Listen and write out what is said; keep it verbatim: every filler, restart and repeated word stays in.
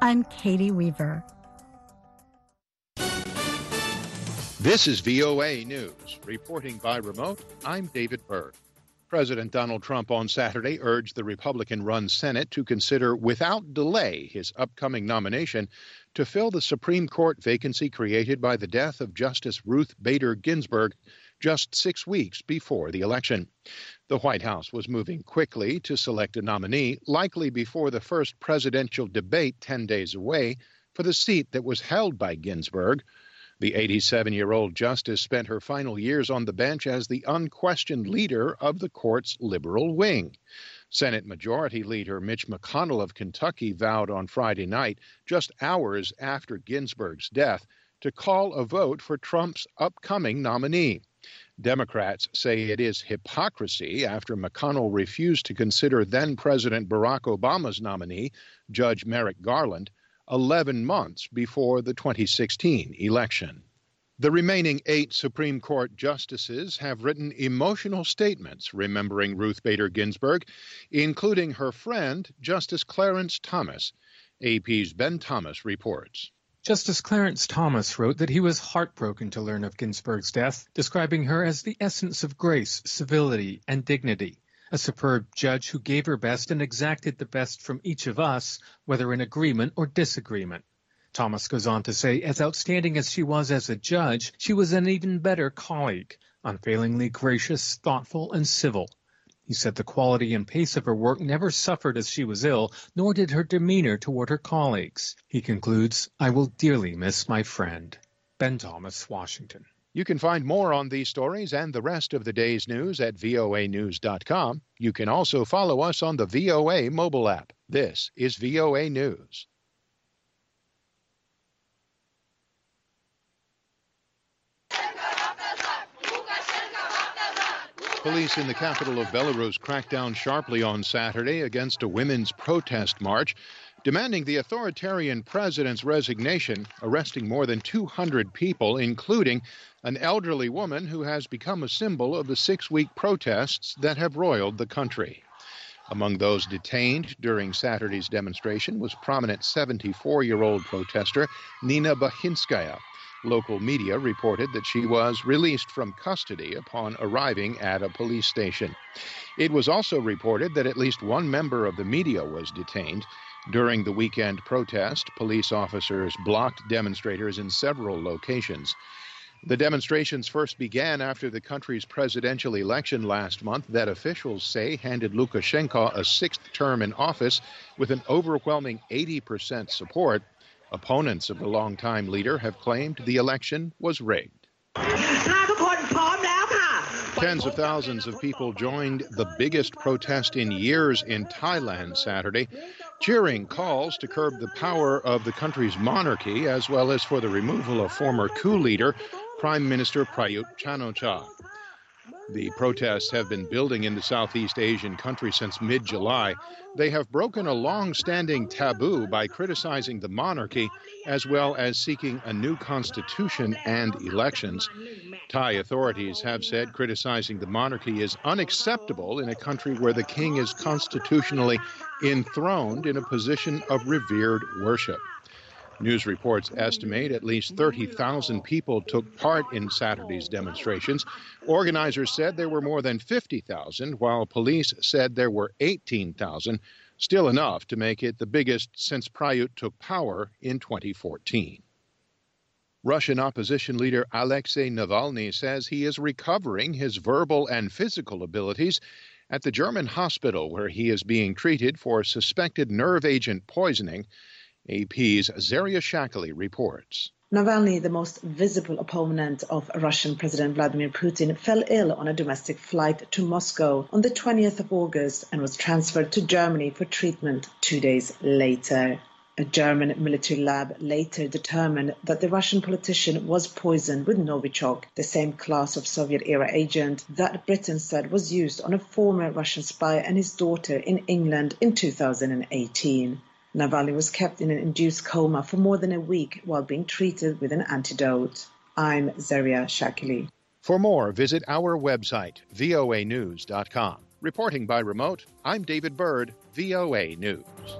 I'm Katie Weaver. This is V O A News. Reporting by remote, I'm David Byrd. President Donald Trump on Saturday urged the Republican-run Senate to consider without delay his upcoming nomination to fill the Supreme Court vacancy created by the death of Justice Ruth Bader Ginsburg just six weeks before the election. The White House was moving quickly to select a nominee, likely before the first presidential debate ten days away, for the seat that was held by Ginsburg. The eighty-seven-year-old justice spent her final years on the bench as the unquestioned leader of the court's liberal wing. Senate Majority Leader Mitch McConnell of Kentucky vowed on Friday night, just hours after Ginsburg's death, to call a vote for Trump's upcoming nominee. Democrats say it is hypocrisy after McConnell refused to consider then-President Barack Obama's nominee, Judge Merrick Garland, eleven months before the twenty sixteen election. The remaining eight Supreme Court justices have written emotional statements remembering Ruth Bader Ginsburg, including her friend, Justice Clarence Thomas. A P's Ben Thomas reports. Justice Clarence Thomas wrote that he was heartbroken to learn of Ginsburg's death, describing her as the essence of grace, civility, and dignity. A superb judge who gave her best and exacted the best from each of us, whether in agreement or disagreement. Thomas goes on to say, as outstanding as she was as a judge, she was an even better colleague, unfailingly gracious, thoughtful, and civil. He said the quality and pace of her work never suffered as she was ill, nor did her demeanor toward her colleagues. He concludes, I will dearly miss my friend. Ben Thomas, Washington. You can find more on these stories and the rest of the day's news at V O A news dot com. You can also follow us on the V O A mobile app. This is V O A News. Police in the capital of Belarus cracked down sharply on Saturday against a women's protest march, demanding the authoritarian president's resignation, arresting more than two hundred people, including an elderly woman who has become a symbol of the six-week protests that have roiled the country. Among those detained during Saturday's demonstration was prominent seventy-four-year-old protester Nina Bahinskaya. Local media reported that she was released from custody upon arriving at a police station. It was also reported that at least one member of the media was detained. During the weekend protest, police officers blocked demonstrators in several locations. The demonstrations first began after the country's presidential election last month that officials say handed Lukashenko a sixth term in office with an overwhelming eighty percent support. Opponents of the longtime leader have claimed the election was rigged. Tens of thousands of people joined the biggest protest in years in Thailand Saturday, cheering calls to curb the power of the country's monarchy, as well as for the removal of former coup leader, Prime Minister Prayut Chan-o-cha. The protests have been building in the Southeast Asian country since mid-July. They have broken a long-standing taboo by criticizing the monarchy, as well as seeking a new constitution and elections. Thai authorities have said criticizing the monarchy is unacceptable in a country where the king is constitutionally enthroned in a position of revered worship. News reports estimate at least thirty thousand people took part in Saturday's demonstrations. Organizers said there were more than fifty thousand, while police said there were eighteen thousand, still enough to make it the biggest since Prayut took power in twenty fourteen. Russian opposition leader Alexei Navalny says he is recovering his verbal and physical abilities at the German hospital where he is being treated for suspected nerve agent poisoning. A P's Zaria Shakali reports. Navalny, the most visible opponent of Russian President Vladimir Putin, fell ill on a domestic flight to Moscow on the twentieth of August and was transferred to Germany for treatment two days later. A German military lab later determined that the Russian politician was poisoned with Novichok, the same class of Soviet-era agent that Britain said was used on a former Russian spy and his daughter in England in two thousand eighteen. Navalny was kept in an induced coma for more than a week while being treated with an antidote. I'm Zaria Shakili. For more, visit our website, V O A news dot com. Reporting by remote, I'm David Byrd, V O A News.